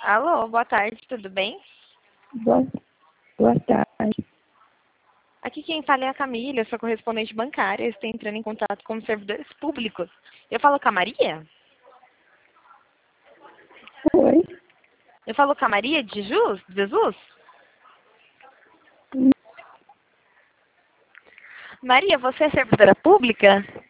Alô, boa tarde, tudo bem? Boa, boa tarde. Aqui quem fala é a Camila, eu sou correspondente bancária, estou entrando em contato com os servidores públicos. Eu falo com a Maria? Oi. Eu falo com a Maria de Jesus? Maria, você é servidora pública?